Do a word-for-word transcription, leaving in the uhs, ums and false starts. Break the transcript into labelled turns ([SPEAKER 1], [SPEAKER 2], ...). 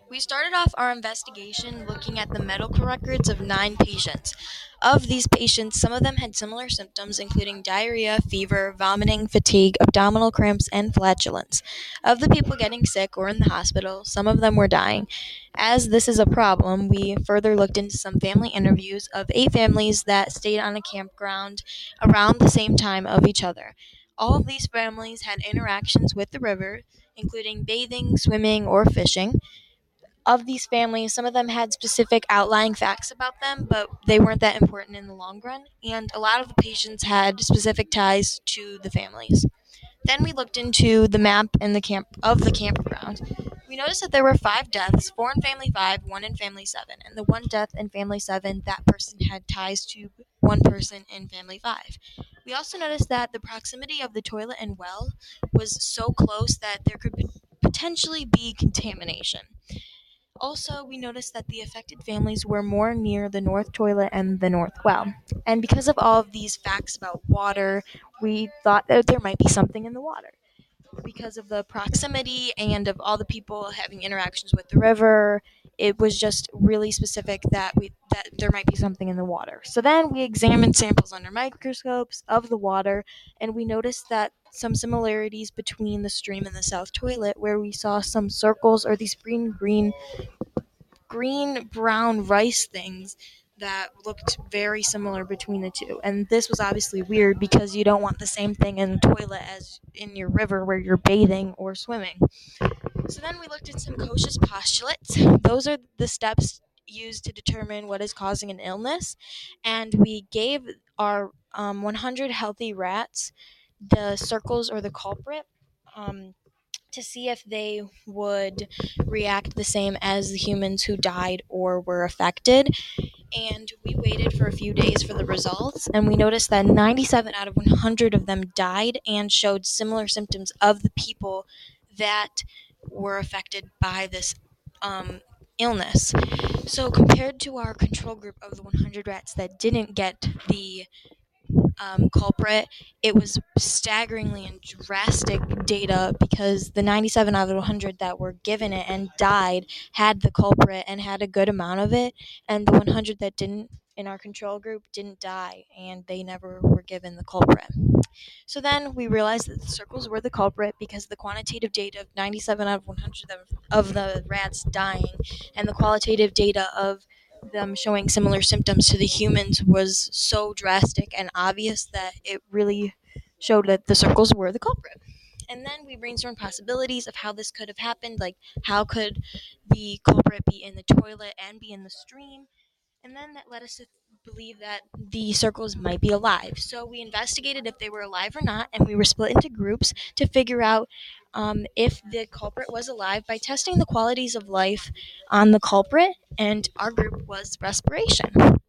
[SPEAKER 1] We started off our investigation looking at the medical records of nine patients. Of these patients, some of them had similar symptoms, including diarrhea, fever, vomiting, fatigue, abdominal cramps, and flatulence. Of the people getting sick or in the hospital, some of them were dying. As this is a problem, we further looked into some family interviews of eight families that stayed on a campground around the same time of each other. All of these families had interactions with the river, including bathing, swimming, or fishing. Of these families, some of them had specific outlying facts about them, but they weren't that important in the long run, and a lot of the patients had specific ties to the families. Then we looked into the map in the camp of the campground. We noticed that there were five deaths, four in family five, one in family seven, and the one death in family seven, that person had ties to one person in family five. We also noticed that the proximity of the toilet and well was so close that there could potentially be contamination. Also, we noticed that the affected families were more near the north toilet and the north well. And because of all of these facts about water, we thought that there might be something in the water. Because of the proximity and of all the people having interactions with the river, it was just really specific that we that there might be something in the water. So then we examined samples under microscopes of the water, and we noticed that some similarities between the stream and the south toilet, where we saw some circles or these green green green brown rice things that looked very similar between the two. And this was obviously weird because you don't want the same thing in the toilet as in your river where you're bathing or swimming. So then we looked at some Koch's postulates. Those are the steps used to determine what is causing an illness. And we gave our um, one hundred healthy rats the circles or the culprit. Um, to see if they would react the same as the humans who died or were affected. And we waited for a few days for the results, and we noticed that ninety-seven out of one hundred of them died and showed similar symptoms of the people that were affected by this um, illness. So, compared to our control group of the one hundred rats that didn't get the um, culprit, it was staggeringly and drastic data because the ninety-seven out of one hundred that were given it and died had the culprit and had a good amount of it, and the one hundred that didn't in our control group didn't die and they never were given the culprit. So then we realized that the circles were the culprit because the quantitative data of ninety-seven out of one hundred of, of the rats dying and the qualitative data of them showing similar symptoms to the humans was so drastic and obvious that it really showed that the circles were the culprit. And then we brainstormed possibilities of how this could have happened, like how could the culprit be in the toilet and be in the stream, and then that led us to believe that the circles might be alive. So we investigated if they were alive or not, and we were split into groups to figure out um, if the culprit was alive by testing the qualities of life on the culprit, and our group was respiration.